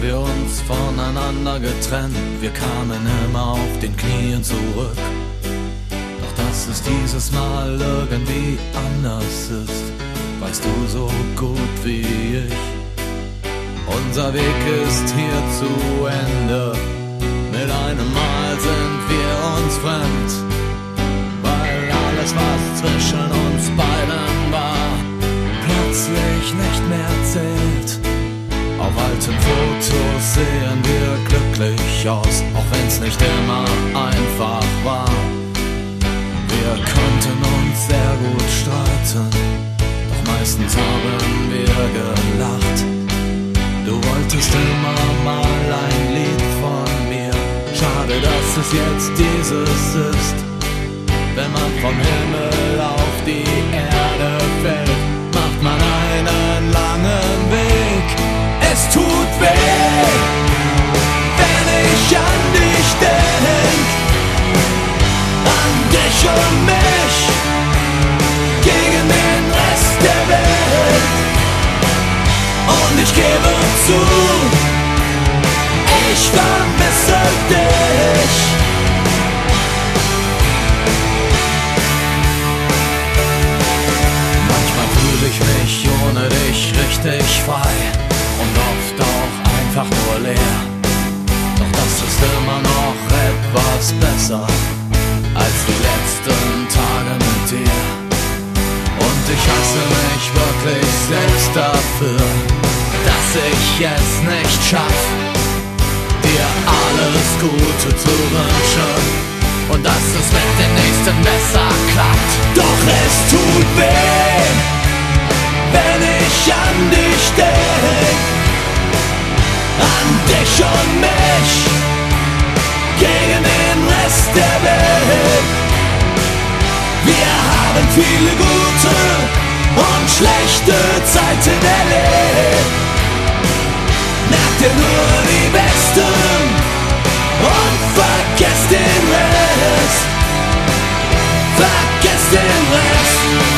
wir uns voneinander getrennt. Wir kamen immer auf den Knien zurück. Doch dass es dieses Mal irgendwie anders ist, weißt du so gut wie ich. Unser Weg ist hier zu Ende. Mit einem Mal sind wir uns fremd, weil alles, was zwischen uns beiden war, plötzlich nicht mehr zählt. Auf alten Fotos sehen wir glücklich aus, auch wenn's nicht immer einfach war. Wir konnten uns sehr gut streiten, doch meistens haben wir gelacht. Du wolltest immer mal ein Lied von mir. Schade, dass es jetzt dieses ist. Wenn man vom Himmel auf die Erde fällt, macht man einen langen Weg. Es tut weh, wenn ich an dich denk, an dich und mich, gegen den Rest der Welt. Und ich gebe zu, ich vermisse dich. Manchmal fühle ich mich ohne dich richtig frei und oft auch einfach nur leer. Doch das ist immer noch etwas besser als die letzten Tage mit dir. Und ich hasse mich wirklich selbst dafür, dass ich es nicht schaff, dir alles Gute zu wünschen und dass es mit dem nächsten besser klappt. Doch es tut weh, wenn ich an dich denk, an dich und mich, gegen den Rest der Welt. Wir haben viele gute und schlechte Zeiten erlebt. Merkt ihr nur die besten und vergesst den Rest. Vergesst den Rest.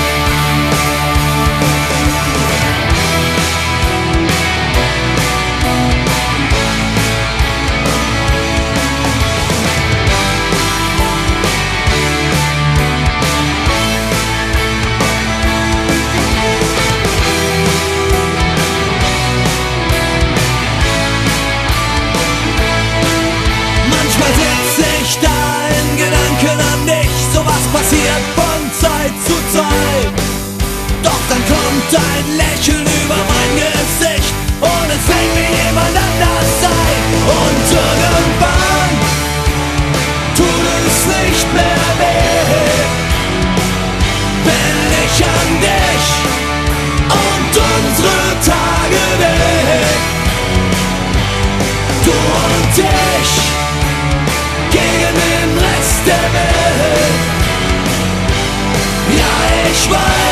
Passiert von Zeit zu Zeit, doch dann kommt ein Lächeln über mein Gesicht und es fängt wie jemand anders sein. Und irgendwann tut es nicht mehr weh, wenn ich an dich und unsere Tage denk. Du und ich gegen den Rest der Welt. Ich weiß.